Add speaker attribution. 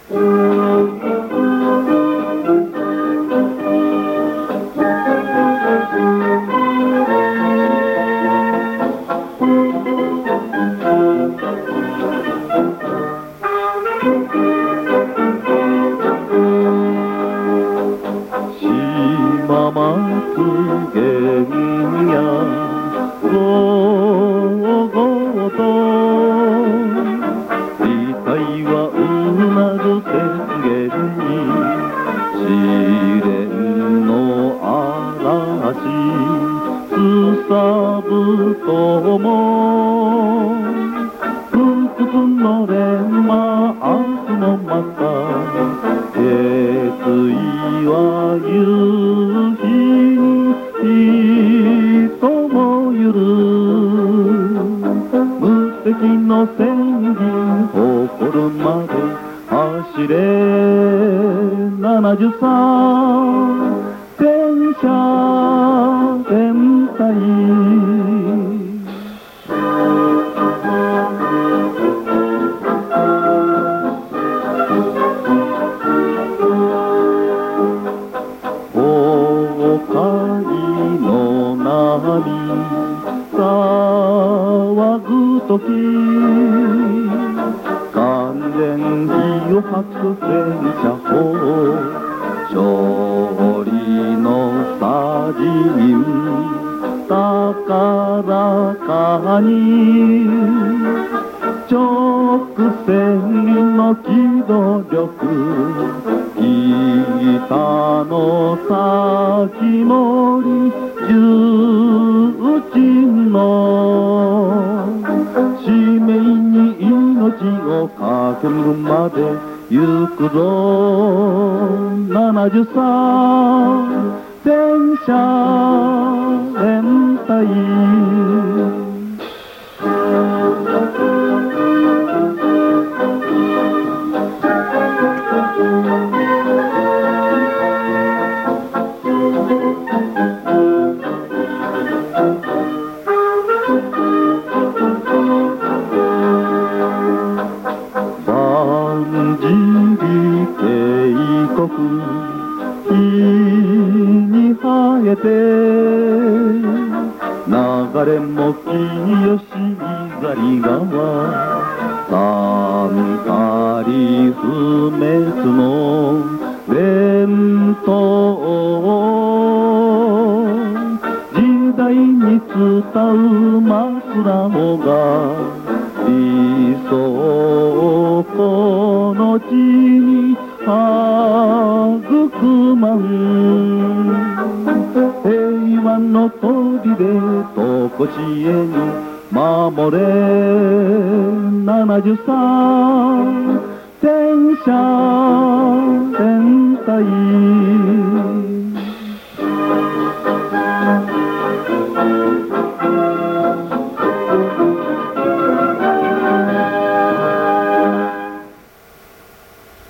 Speaker 1: 島松原やゴーゴーと遺体はうなる宣言に試練の嵐すさぶとも不屈の錬磨明日のまた決意は夕日にともゆる無敵の戦銀誇るまで走れ73戦車連隊騒ぐとき関連火を吐く戦車砲勝利のさじみ高らかに直線の機動力北の先森重鎮の使命に命をかけるまで行くぞ73戦車連隊火に生えて流れも清し狩り川三狩り不滅の伝統時代に伝うマスラモが理想この地に育まん平和の砦とこしえに守れ73戦車連隊